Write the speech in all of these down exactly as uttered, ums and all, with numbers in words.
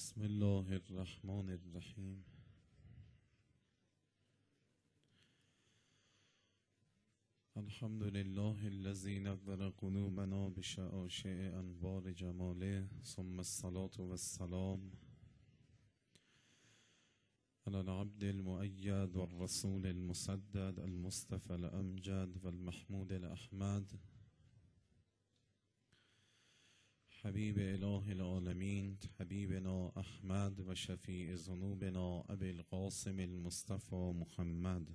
بسم الله الرحمن الرحیم. الحمد لله الذي نور قلوبنا بشعاشع انوار جماله، ثم الصلاة والسلام على العبد المؤيد والرسول المسدد المصطفى الأمجد والمحمود الأحمد حبیب اله العالمین حبیبنا احمد و شفیع ذنوبنا ابی القاسم المصطفى محمد.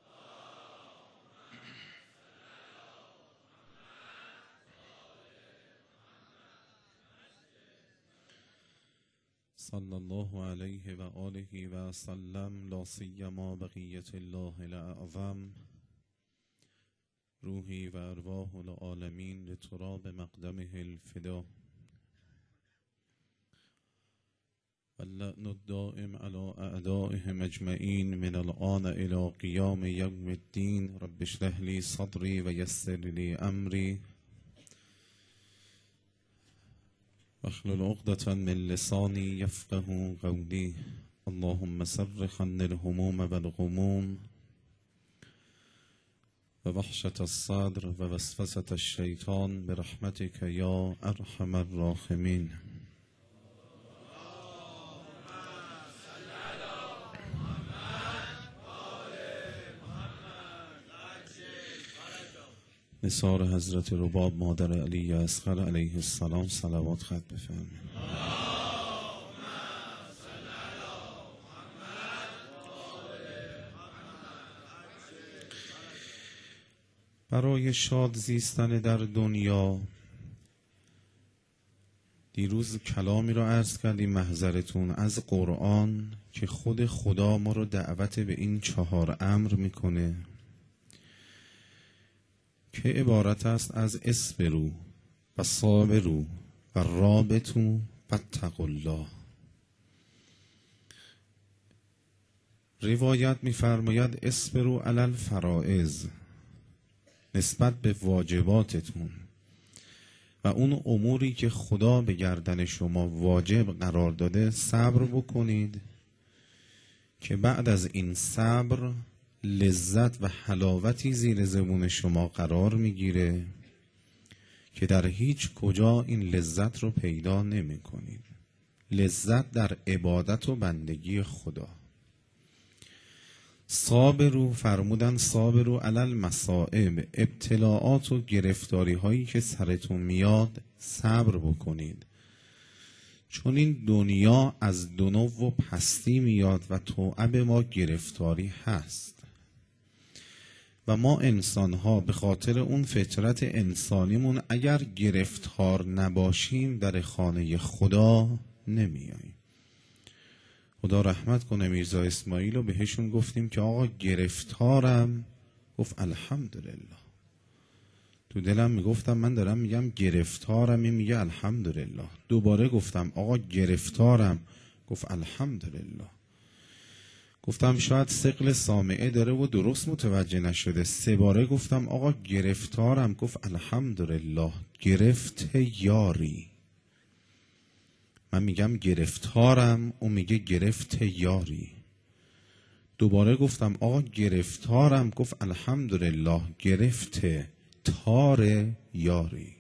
صلی الله علیه و آله و سلم، لا سیما بقیت الله الاعظم، روحی و ارواح العالمین لتراب مقدمه الفدا، واللعن الدائم على اعدائهم اجمعین من الآن الى قیام یوم الدین. رب اشرح لی صدری و یسر لی امری واحلل عقدة من لسانی یفقهوا قولی. اللهم صرف عني الهموم والغموم و وحشة الصدر و وسوسة الشیطان برحمتك یا ارحم الراحمین. نثار حضرت رباب مادر علی اصغر علیه السلام صلوات خط بفرمایید. برای شاد زیستن در دنیا دیروز کلامی رو عرض کردیم محضرتون از قرآن که خود خدا ما رو دعوت به این چهار امر میکنه که عبارت است از اصبروا و صابروا و رابطوا و اتقوا الله. روایت می‌فرماید اصبروا علی الفرائض، نسبت به واجباتتون و اون اموری که خدا به گردن شما واجب قرار داده صبر بکنید که بعد از این صبر لذت و حلاوتی زیر زبون شما قرار میگیره که در هیچ کجا این لذت رو پیدا نمی کنید. لذت در عبادت و بندگی خدا. صابرو فرمودن صابرو علی المصائب، ابتلاعات و گرفتاری هایی که سرتون میاد صبر بکنید، چون این دنیا از دنو و پستی میاد و توعب ما گرفتاری هست و ما انسان ها به خاطر اون فطرت انسانیمون اگر گرفتار نباشیم در خانه خدا نمیاییم. خدا رحمت کنه میرزا اسماعیل و بهشون گفتیم که آقا گرفتارم، گفت الحمدلله. تو دلم میگفتم من دارم میگم گرفتارم، این میگه الحمدلله. دوباره گفتم آقا گرفتارم، گفت الحمدلله. گفتم شاید ثقل سامعه داره و درست متوجه نشده. سه باره گفتم آقا گرفتارم، گفت الحمدلله. گرفت یاری، من میگم گرفتارم، اون میگه گرفت یاری. دوباره گفتم آقا گرفتارم، گفت الحمدلله. گرفت تار یاری.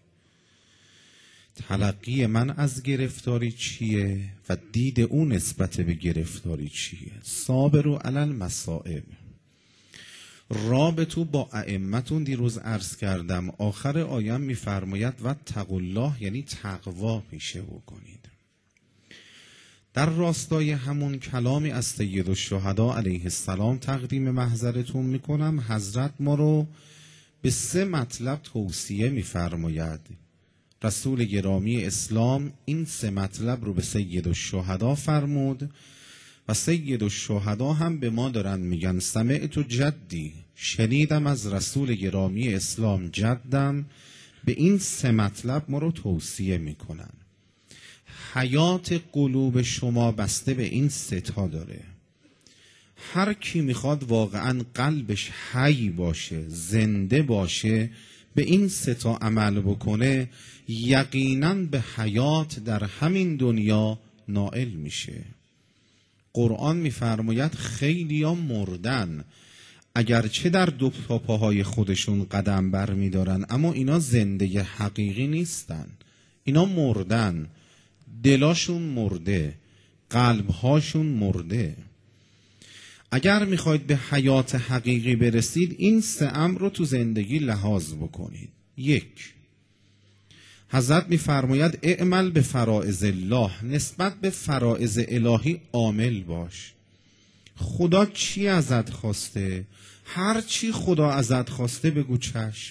تلقی من از گرفتاری چیه و دید اون نسبت به گرفتاری چیه؟ صابرو علی المصائب. رابطو با ائمتون دیروز عرض کردم، آخر آیه میفرماید و اتقوا الله، یعنی تقوا پیشه بکنید. در راستای همون کلامی از سید الشهدا علیه السلام تقدیم محضرتون میکنم. حضرت ما رو به سه مطلب توصیه میفرماید. رسول گرامی اسلام این سه مطلب رو به سید الشهدا فرمود و سید الشهدا هم به ما دارن میگن سمعت جدی، شنیدم از رسول گرامی اسلام جدم. به این سه مطلب ما رو توصیه میکنن. حیات قلوب شما بسته به این سه تا داره. هر کی میخواد واقعا قلبش حی باشه، زنده باشه، به این سه تا عمل بکنه، یقینا به حیات در همین دنیا نائل میشه. قرآن میفرماید خیلی ها مردن، اگرچه در دو پاهای خودشون قدم بر میدارن، اما اینا زنده حقیقی نیستن. اینا مردن، دلاشون مرده، قلبهاشون مرده. اگر میخواید به حیات حقیقی برسید این سه امر رو تو زندگی لحاظ بکنید. یک، حضرت میفرماید اعمل به فرائض الله، نسبت به فرائض الهی عامل باش. خدا چی ازت خواسته؟ هر چی خدا ازت خواسته بگو چشم.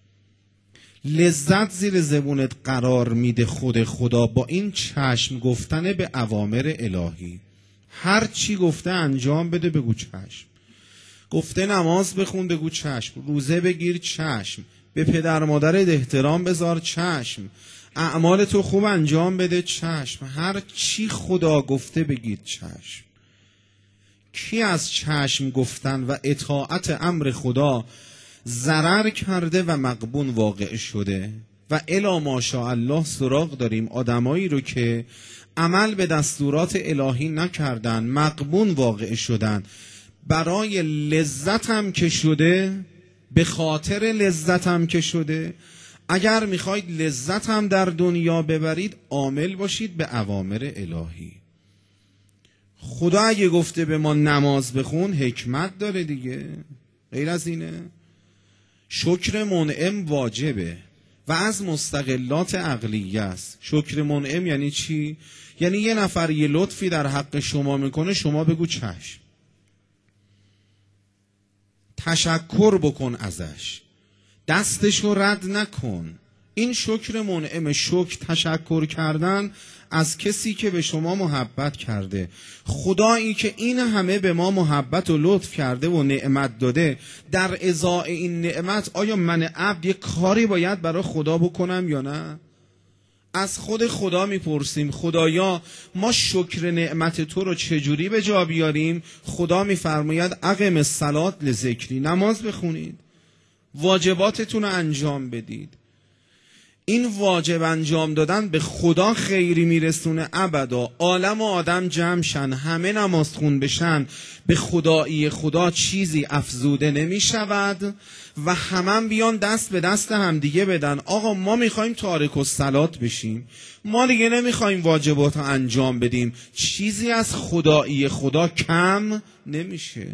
لذت زیر زبونت قرار میده خود خدا با این چشم گفتن به اوامر الهی. هر چی گفته انجام بده بگو چشم. گفته نماز بخون بگو چشم. روزه بگیر چشم. به پدر مادرت احترام بذار چشم. اعمال تو خوب انجام بده چشم. هر چی خدا گفته بگید چشم. کی از چشم گفتن و اطاعت امر خدا ضرر کرده و مغبون واقع شده؟ و الا ماشاءالله سراغ داریم آدمایی رو که عمل به دستورات الهی نکردن، مغبون واقع شدن، برای لذت هم که شده، به خاطر لذت هم که شده. اگر میخواید لذت هم در دنیا ببرید عامل باشید به اوامر الهی. خدا اگه گفته به ما نماز بخون حکمت داره دیگه، غیر از اینه؟ شکر منعم واجبه و از مستقلات عقلیه است. شکر منعم یعنی چی؟ یعنی یه نفر یه لطفی در حق شما میکنه، شما بگو چشم، تشکر بکن ازش، دستشو رد نکن. این شکر منعم. شکر تشکر کردن از کسی که به شما محبت کرده. خدایی که این همه به ما محبت و لطف کرده و نعمت داده، در ازای این نعمت آیا من عبد یک کاری باید برای خدا بکنم یا نه؟ از خود خدا میپرسیم خدایا ما شکر نعمت تو رو چجوری به جا بیاریم؟ خدا میفرماید اقم الصلاة لذکری، نماز بخونید، واجباتتون رو انجام بدید. این واجب انجام دادن به خدا خیری میرسونه ابدا. عالم و آدم جمع شن، همه نماز خون بشن، به خدایی خدا چیزی افزوده نمی شود و همه بیان دست به دست هم دیگه بدن. آقا ما میخوایم تارک الصلات بشیم، ما دیگه نمیخوایم واجبات رو انجام بدیم، چیزی از خدایی خدا کم نمیشه.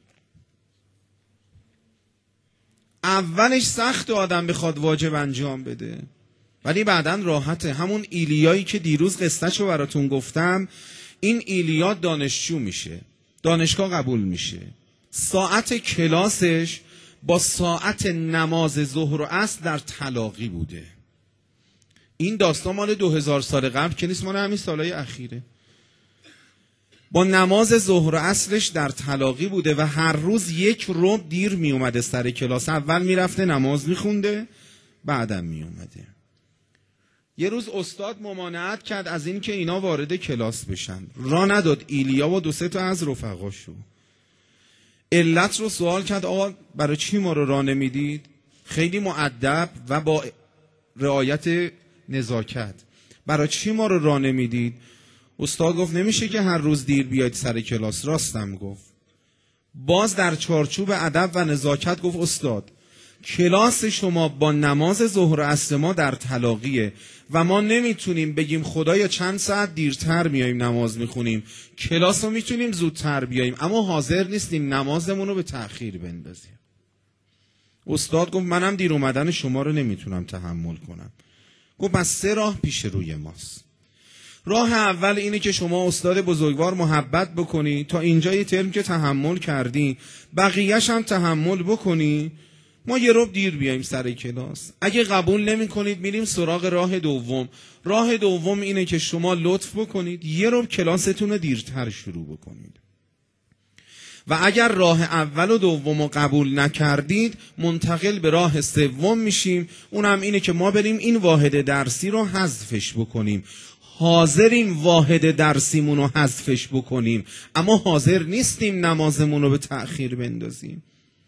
اولش سخت آدم بخواد واجب انجام بده، ولی بعداً راحته. همون ایلیایی که دیروز قصه‌شو براتون گفتم، این ایلیا دانشجو میشه، دانشگاه قبول میشه، ساعت کلاسش با ساعت نماز ظهر و عصر در تلاقی بوده. این داستان مال دو هزار سال قبل که نیست، مال همین سالهای اخیره. با نماز ظهر و عصرش در تلاقی بوده و هر روز یک ربع دیر می اومده سر کلاس. اول میرفته نماز میخونده، بعدم می اومده. یه روز استاد ممانعت کرد از این که اینا وارد کلاس بشن، را نداد ایلیا و دو سه تا از رفقاشو. علت رو سوال کرد، آقا برای چی ما رو را نمیدید؟ خیلی مؤدب و با رعایت نزاکت، برای چی ما رو را نمیدید؟ استاد گفت نمیشه که هر روز دیر بیاید سر کلاس. راستم گفت. باز در چارچوب ادب و نزاکت گفت استاد کلاس شما با نماز ظهر و عصر ما در تلاقیه و ما نمیتونیم بگیم خدایا چند ساعت دیرتر میاییم نماز میخونیم، کلاس رو میتونیم زودتر بیاییم اما حاضر نیستیم نمازمون رو به تأخیر بندازیم. استاد گفت منم دیر اومدن شما رو نمیتونم تحمل کنم. گفت بس سه راه پیش روی ماست. راه اول اینه که شما استاد بزرگوار محبت بکنی، تا اینجا یه ترم که تحمل کردی بقیه‌ش هم تحمل بکنی، ما یه ربع دیر بیایم سر کلاس. اگه قبول نمی کنید میریم سراغ راه دوم. راه دوم اینه که شما لطف بکنید یه ربع کلاستون رو دیرتر شروع بکنید و اگر راه اول و دوم رو قبول نکردید منتقل به راه سوم میشیم. اونم اینه که ما بریم این واحد درسی رو حذفش بکنیم. حاضریم واحد درسیمون رو حذفش بکنیم اما حاضر نیستیم نمازمون رو به تأخیر بندازیم.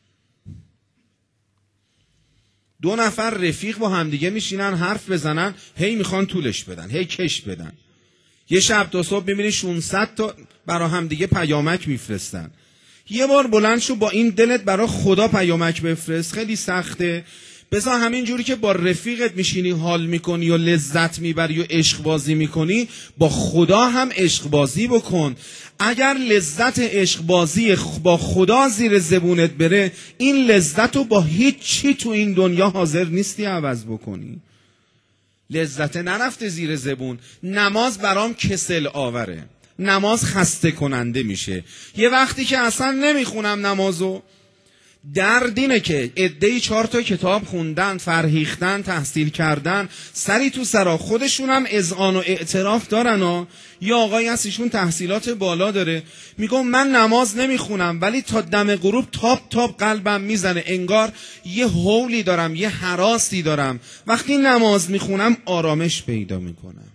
دو نفر رفیق با همدیگه میشینن حرف بزنن، هی میخوان طولش بدن، هی کش بدن. یه شب تا صبح میبینی ششصد تا برا هم دیگه پیامک میفرستن. یه بار بلند شو با این دلت برا خدا پیامک بفرست. خیلی سخته. بذار همین جوری که با رفیقت میشینی حال میکنی و لذت میبری و عشق بازی میکنی، با خدا هم عشق بازی بکن. اگر لذت عشق بازی با خدا زیر زبونت بره، این لذت رو با هیچ چی تو این دنیا حاضر نیستی عوض بکنی. لذت نرفته زیر زبون. نماز برام کسل آوره، نماز خسته کننده میشه. یه وقتی که اصلا نمیخونم نمازو، درد اینه که عده‌ای چهار تا کتاب خوندن، فرهیختن، تحصیل کردن، سری تو سرا، خودشونم اذعان و اعتراف دارن ها. یا آقایی هست ایشون تحصیلات بالا داره، میگم من نماز نمیخونم ولی تا دم غروب تاپ تاپ قلبم میزنه، انگار یه هولی دارم، یه هراسی دارم. وقتی نماز میخونم آرامش پیدا میکنم.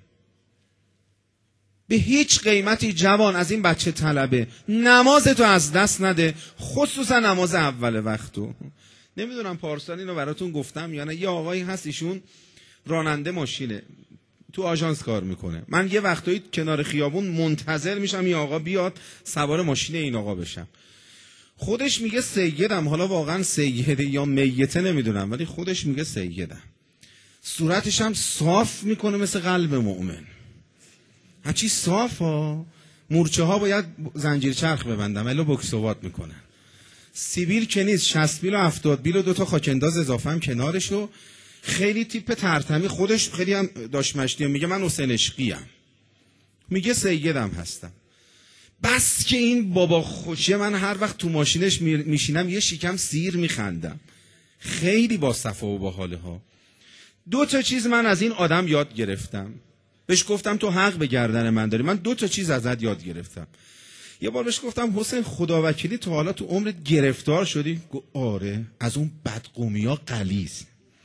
به هیچ قیمتی جوان از این بچه طلبه نمازتو از دست نده، خصوصا نماز اول وقتو. نمیدونم پارسال اینو براتون گفتم یا نه. یه آقایی هست ایشون راننده ماشینه، تو آژانس کار میکنه. من یه وقتایی کنار خیابون منتظر میشم یه آقا بیاد سوار ماشین این آقا بشم. خودش میگه سیدم، حالا واقعا سیده یا میته نمیدونم، ولی خودش میگه سیدم. صورتش هم صاف میکنه مثل قلب مؤمن، هرچی صاف ها. مورچه ها باید زنجیر چرخ ببندم الا بکسوات میکنن. سیبیل که نیست، شصت بیل و هفتاد بیل و دوتا خاکنداز اضافه هم کنارشو. خیلی تیپ ترتمی، خودش خیلی هم داشت مشتی. میگه من حسین عشقی ام، میگه سیدم هستم. بس که این بابا خوشه، من هر وقت تو ماشینش میشینم یه شیکم سیر میخندم. خیلی با صفا و با حاله ها. دو تا چیز من از این آدم یاد گرفتم. بهش گفتم تو حق به گردن من داری، من دو تا چیز ازت یاد گرفتم. یه بار بهش گفتم حسین خدا وکیلی تو حالا تو عمرت گرفتار شدی؟ گفت آره، از اون بدقومیا غلیظ.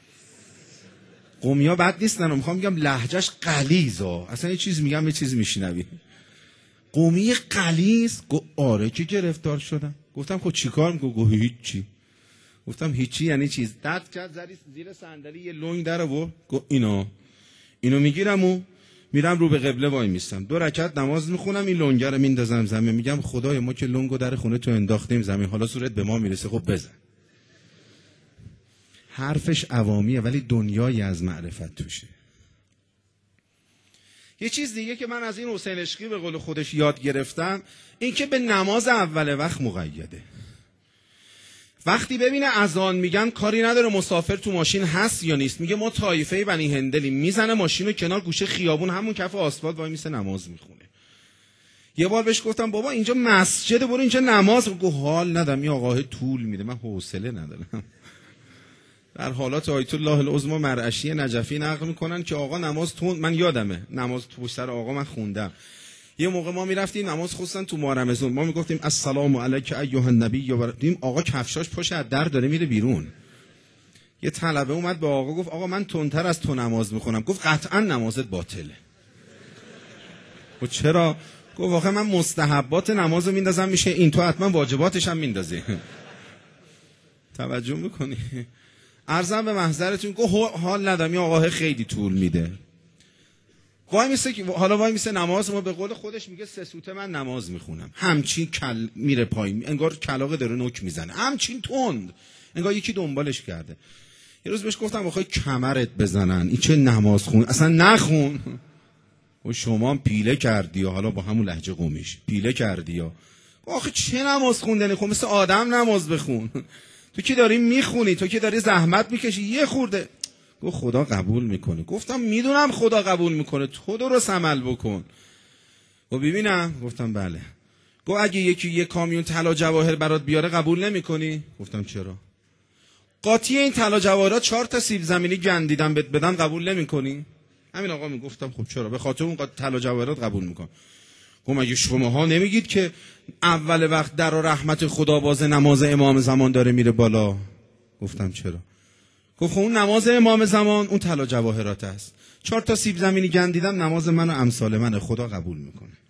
قومیا بد نیستن، میخوام میگم لهجهش غلیظه، اصلا یه چیز میگم یه چیز میشنوی. قومی غلیظ. گفت آره که گرفتار شدم. گفتم خب چیکار میکنی؟ گفت هیچی. گفتم هیچی یعنی چیز؟ دست کرد زیر صندلی یه لنگ در آورد، گفت اینو اینو میگیرم و میرم رو به قبله وای میستم، دو رکعت نماز میخونم، این لنگه رو میندازم زمین، میگم خدای ما که لنگو در خونه تو انداختیم زمین، حالا صورت به ما میرسه، خب بزن. حرفش عوامیه ولی دنیایی از معرفت توشه. یه چیز دیگه که من از این حسین عشقی به قول خودش یاد گرفتم، این که به نماز اول وقت مقیده. وقتی ببینه اذان میگن کاری نداره مسافر تو ماشین هست یا نیست، میگه ما طایفه بنی هندلیم، میزنه ماشین رو کنار گوشه خیابون، همون کف آسفالت وای میسه نماز میخونه. یه بار بهش گفتم بابا اینجا مسجده، برو اینجا نماز. گفت حال ندارم، این آقاه طول میده، من حوصله ندارم. در حالات آیت الله العظمی مرعشی نجفی نقل میکنن که آقا نماز تون، من یادمه نماز تو سر آقا من خوندم. یه موقع ما میرفتیم نماز خصوصا تو ماه رمضان، ما میگفتیم السلام علیک ایها النبی، یا دیدیم آقا کفشاش پشت از در داره میره بیرون. یه طلبه اومد به آقا گفت آقا من تندتر از تو نماز میخونم. گفت قطعا نمازت باطله. گفت چرا؟ گفت واقعا من مستحبات نمازو میندازم میشه این، تو حتما واجباتش هم میندازی. توجه میکنی؟ عرضم به محضرتون. گفت حال ندارم، این آقا خیلی طول میده. وای میسه که حالا وای میسه نماز، ما به قول خودش میگه سه سوته من نماز میخونم، همچین کل میره پایین، انگار کلاغ داره نوک میزنه، همچین تند، انگار یکی دنبالش کرده. یه روز بهش گفتم بخوای کمرت بزنن، این چه نماز خون، اصلا نخون. و شما هم پیله کردی یا حالا با همون لهجه قومیش پیله کردی یا آخه چه نماز خوندنی؟ خب مثل آدم نماز بخون. تو که داری میخونی، تو که داری زحمت میکشی، یه خورده. گفت خدا قبول میکنه. گفتم میدونم خدا قبول میکنه، تو درست عمل بکن. و ببینم. گفتم بله. گفت اگه یکی یه کامیون طلا جواهر برات بیاره قبول نمیکنی؟ گفتم چرا؟ قاطی این طلا جواهرات چهار تا سیب زمینی گندیدم بهت بدن قبول نمیکنی؟ همین آقا میگفتم خب چرا؟ به خاطر اون طلا جواهرات قبول میکنم. گفت مگه شماها نمیگید که اول وقت در رحمت خدا باز نماز امام زمان داره میره بالا؟ گفتم چرا؟ گفت اون نماز امام زمان اون طلا جواهرات است، چهار تا سیب زمینی گندیدم نماز منو امثال منه، خدا قبول میکنه.